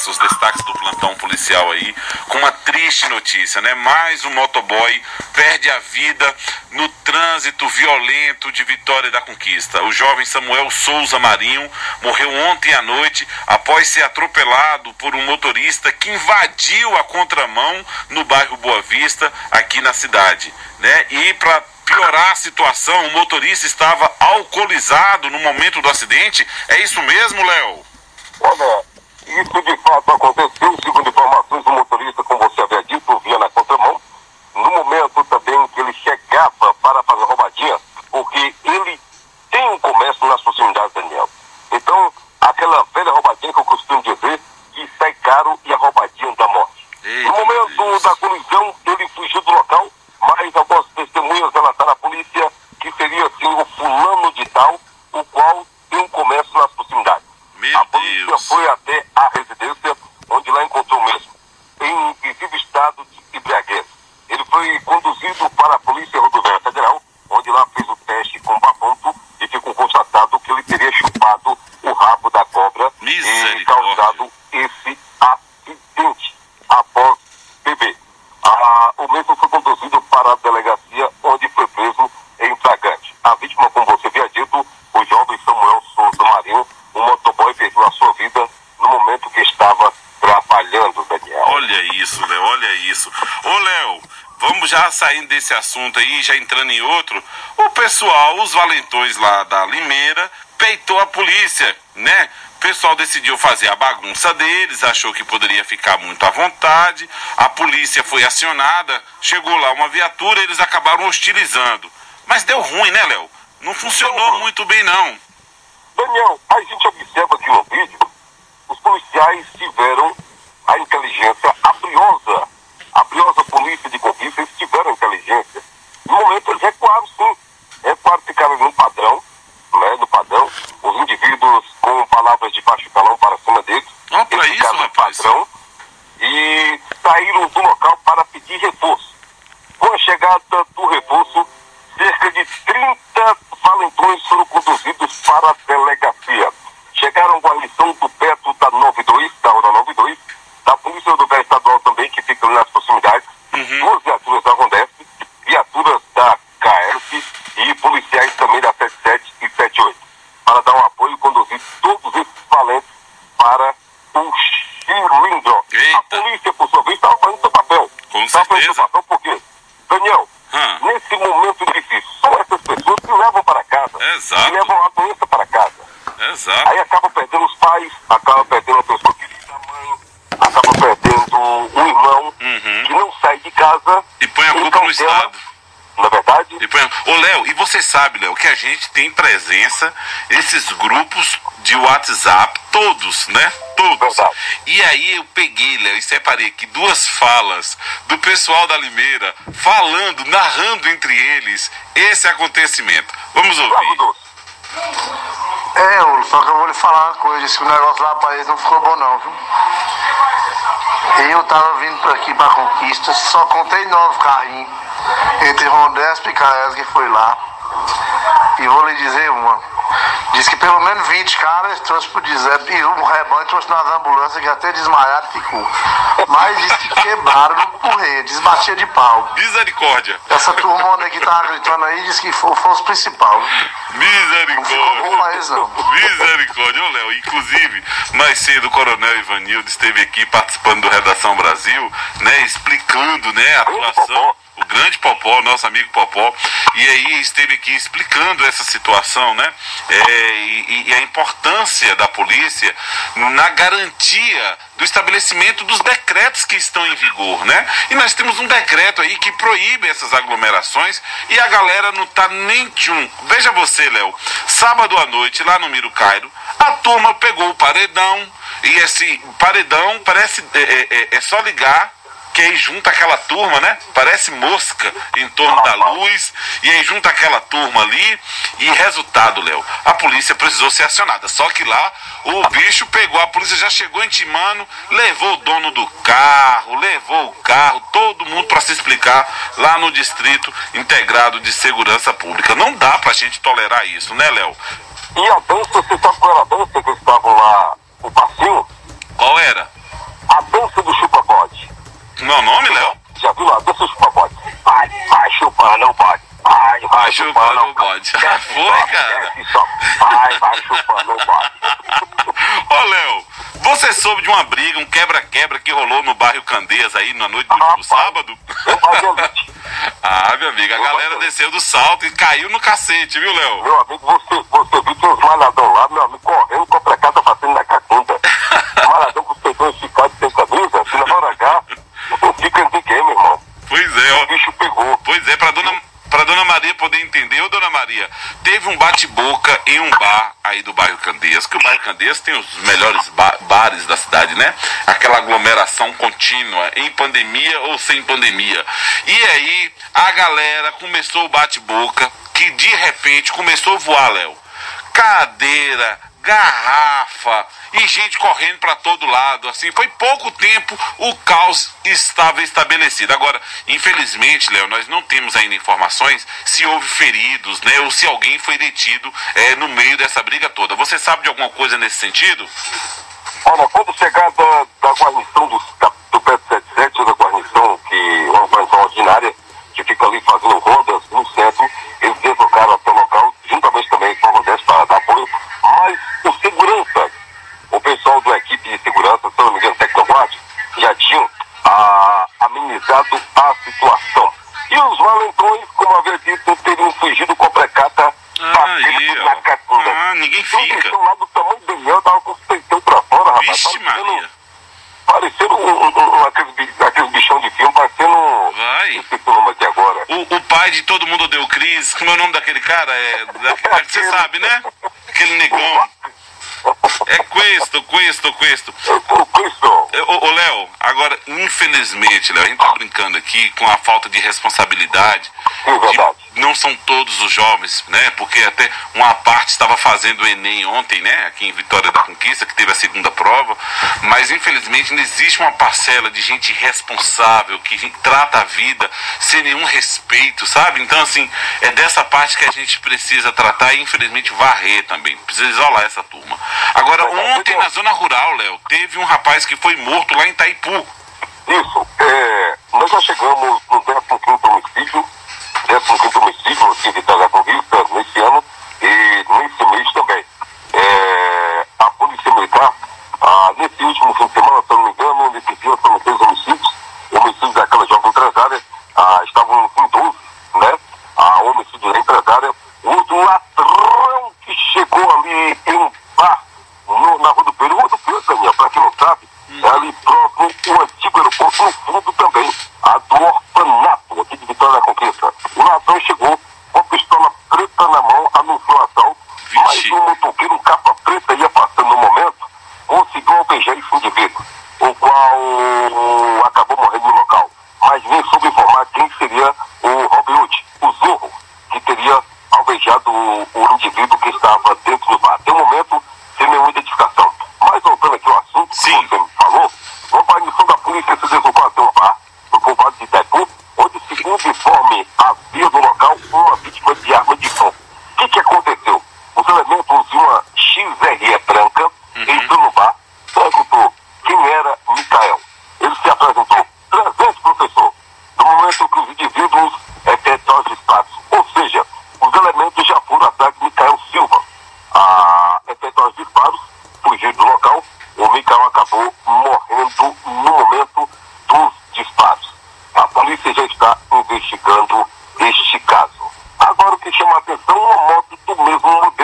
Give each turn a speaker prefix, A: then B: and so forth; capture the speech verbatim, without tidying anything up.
A: Costa, os destaques do plantão policial aí, com uma triste notícia, né? Mais um motoboy perde a vida no trânsito violento de Vitória da Conquista. O jovem Samuel Souza Marinho morreu ontem à noite após ser atropelado por um motorista que invadiu a contramão no bairro Boa Vista, aqui na cidade, né? E para piorar a situação, o motorista estava alcoolizado no momento do acidente. É isso mesmo, Léo?
B: Olha, isso de fato aconteceu, segundo informações do motorista, como você havia dito, vinha na contramão, no momento também que ele chegava para fazer roubadinha, porque ele tem um comércio nas proximidades, Daniel. Então, aquela velha roubadinha que eu costumo dizer, que sai caro e a roubadinha da morte.
A: Eita,
B: no momento da colisão, ele fugiu do local, mas algumas testemunhas relataram à polícia que seria assim o fulano de tal, o qual tem um comércio nas proximidades.
A: Meu
B: a polícia
A: Deus.
B: foi até a residência, onde lá encontrou mesmo, em visível estado de embriaguez. Ele foi conduzido para a Polícia Rodoviária Federal, onde lá fez o teste com bafômetro e ficou constatado que ele teria chupado o rabo da cobra e causado esse acidente após beber. Ah, o mesmo foi conduzido para a delegacia, onde foi preso em flagrante. A vítima, como você havia dito, o jovem Samuel Souza Marinho, um motoboy, perdeu a sua vida no momento que estava trabalhando, Daniel.
A: Olha isso, Léo, olha isso. Ô, Léo, vamos já saindo desse assunto aí, já entrando em outro. O pessoal, os valentões lá da Limeira, peitou a polícia, né? O pessoal decidiu fazer a bagunça deles, achou que poderia ficar muito à vontade, a polícia foi acionada, chegou lá uma viatura, eles acabaram hostilizando. Mas deu ruim, né, Léo? Não funcionou
B: Uhum.
A: muito bem, não.
B: Daniel, a gente observa aqui no vídeo, os policiais tiveram a inteligência, a briosa, a briosa polícia de Conquista, eles tiveram a inteligência. No momento eles recuaram, sim. Recuaram, ficaram no padrão, né, no padrão, os indivíduos com palavras de baixo calão para cima deles,
A: Ó, pra
B: eles
A: isso,
B: ficaram no
A: rapaz.
B: padrão e saíram do local para pedir reforço. Com a chegada do reforço, cerca de trinta valentões foram conduzidos para a delegacia. Chegaram com a missão do perto da nove dois, da hora nove dois, da Polícia Rodoviária Estadual também, que fica ali nas proximidades,
A: Uhum.
B: duas viaturas da Rondesp, viaturas da K S e policiais também da setenta e sete e setenta e oito, para dar um apoio e conduzir todos esses valentes para o cilindro.
A: Eita.
B: A polícia, por sua vez, estava fazendo seu papel.
A: Com
B: Estava fazendo seu
A: certeza.
B: papel por quê? Daniel,
A: Hum.
B: nesse momento difícil, são essas pessoas que levam para casa,
A: Exato.
B: que levam a doença para casa.
A: Exato.
B: Aí acaba perdendo os pais, acaba perdendo a pessoa querida, a mãe, acaba perdendo um irmão
A: Uhum.
B: que não sai de casa.
A: E põe a culpa
B: então
A: no
B: dela,
A: Estado.
B: não é verdade?
A: E põe... Ô, Léo, e você sabe, Léo, que a gente tem presença, esses grupos de WhatsApp, todos, né? Todos.
B: Verdade.
A: E aí eu peguei, Léo, e separei aqui duas falas do pessoal da Limeira, falando, narrando entre eles esse acontecimento. Vamos
B: Flávio
A: ouvir.
B: Doce.
C: É, Ulo, só que eu vou lhe falar uma coisa, esse negócio lá pra eles não ficou bom não, viu? Eu tava vindo por aqui pra Conquista, só contei nove carrinhos, entre Rondesp e K S que foi lá. E vou lhe dizer uma, diz que pelo menos vinte caras trouxe pro Giuseppe, e um rebanho trouxe nas ambulâncias que até desmaiado ficou. Mas diz que quebraram no correio, desbatia de pau.
A: Misericórdia.
C: Essa turmona aí que tava gritando aí, diz que foi, foi os principais. Não ficou bom pra eles não.
A: Misericórdia, ô Léo, inclusive, mais cedo o Coronel Ivanildo esteve aqui participando do Redação Brasil, né, explicando, né, a atuação, o grande Popó, nosso amigo Popó, e aí esteve aqui explicando essa situação, né, é, e, e a importância da polícia na garantia do estabelecimento dos decretos que estão em vigor, né, e nós temos um decreto aí que proíbe essas aglomerações e a galera não tá nem tchum. Veja você, Léo, sábado à noite lá no Miro Cairo, a turma pegou o paredão e esse paredão parece, é, é, é só ligar que aí junta aquela turma, né? Parece mosca em torno da luz, e aí junta aquela turma ali, e resultado, Léo, a polícia precisou ser acionada. Só que lá o bicho pegou, a polícia já chegou intimando, levou o dono do carro, levou o carro, todo mundo para se explicar lá no Distrito Integrado de Segurança Pública. Não dá pra gente tolerar isso, né, Léo?
B: E a dança, você sabe qual era a dança que eles estavam lá, o passinho?
A: Qual era? Como é o nome, Léo?
B: Já viu lá? Deixa eu chupar bode. Vai, vai chupando o bode. Vai, vai,
A: Vai chupando o bode. Já foi, cara?
B: Vai, vai chupando o bode.
A: Ô, Léo, você soube de uma briga, um quebra-quebra que rolou no bairro Candeias aí na noite do,
B: Ah,
A: do sábado?
B: Eu fazia elite.
A: Ah, meu amigo, a galera desceu do salto e caiu no cacete, viu, Léo?
B: Meu amigo, você, você viu que os maladão lá, meu amigo, correndo com a precata batendo na cacunda. Maladão com os peitões esticados sem camisa, se na hora H, não fica em ninguém, meu irmão.
A: Pois é, ó.
B: O bicho pegou.
A: Pois é, pra dona, pra dona Maria poder entender, ô dona Maria, teve um bate-boca em um bar aí do bairro Candeias, que o bairro Candeias tem os melhores ba bares da cidade, né? Aquela aglomeração contínua, em pandemia ou sem pandemia. E aí, a galera começou o bate-boca, que de repente começou a voar, Léo. Cadeira, garrafa e gente correndo para todo lado, assim, foi pouco tempo o caos estava estabelecido. Agora, infelizmente, Léo, nós não temos ainda informações se houve feridos, né, ou se alguém foi detido é, no meio dessa briga toda. Você sabe de alguma coisa nesse sentido?
B: Olha, quando chegar da, da guarnição do, da, do P setenta e sete, da guarnição, que é uma guarnição ordinária, que fica ali fazendo rondas no centro, eles deslocaram até o local, juntamente também com a Rodeste para dar apoio, mas o segurança, o pessoal da equipe de segurança, se não me engano, Tecnoguard, já tinham ah, amenizado a situação. E os valentões, como havia dito, teriam fugido com a precata batendo na cacunda.
A: Ah, ninguém
B: Então,
A: fica.
B: eles lá do tamanho do meu, tava com os peitão pra fora, rapaz.
A: Vixe, Maria.
B: Parecendo um, um, um, aqueles, aqueles bichão de filme, parecendo...
A: Vai.
B: Esqueci o nome aqui agora.
A: O, o pai de todo mundo odeia o Cris, como é o nome daquele cara? É, daquele, você sabe, né? Aquele negão. É Questo, Questo, Questo.
B: O Cristo.
A: Ô, ô Léo, agora, infelizmente, Léo, a gente tá brincando aqui com a falta de responsabilidade.
B: Sim, verdade.
A: De, não são todos os jovens, né? Porque até uma parte estava fazendo o Enem ontem, né? Aqui em Vitória da Conquista, que teve a segunda prova. Mas, infelizmente, não existe uma parcela de gente irresponsável que trata a vida sem nenhum respeito, sabe? Então, assim, é dessa parte que a gente precisa tratar e, infelizmente, varrer também. Precisa isolar essa turma. Agora, ontem na zona rural, Léo, teve um rapaz que foi morto lá em Itaipu.
B: Isso. É, nós já chegamos no décimo quinto homicídio, décimo quinto homicídio aqui em Vitória da Conquista, nesse ano, e nesse mês também. É, a Polícia Militar, ah, nesse último fim de semana, se não me engano, nesse dia foram três homicídios, homicídios daquela jovem empresária, ah, estavam em doze, né? A homicídio da empresária, outro ladrão que chegou ali em um bar, no, na Rua do Peru, Rua do Peru, Daniel, pra quem não sabe, é ali próximo o antigo aeroporto, no fundo também, a do orfanato, aqui de Vitória da Conquista. O ladrão chegou com a pistola preta na mão, anunciou a ação, mas um motoqueiro, um capa preta, ia passando no momento, conseguiu alvejar esse indivíduo, o qual acabou morrendo no local. Mas nem soube informar quem seria o Robin Hood, o Zorro, que teria alvejado o, o indivíduo que estava dentro do bar. Até o momento, sem nenhuma identificação. Mas voltando aqui ao assunto
A: Sim.
B: que você me falou, uma guarnição da polícia se deslocou até o bar, no povoado de Itaipu, onde, segundo informe, havia no local uma vítima de arma de fogo. O que, que aconteceu? Os elementos de uma X R E branca
A: Uhum.
B: entrou no bar, perguntou quem era Micael. Ele se apresentou, presente, professor, no momento que os indivíduos efetuaram os disparos. Ou seja, os elementos já foram atrás de Micael Silva. A efetuar os disparos, fugiu do local, o Micael acabou morrendo no momento dos disparos. A polícia já está investigando este caso. Agora o que chama a atenção é uma moto do mesmo modelo.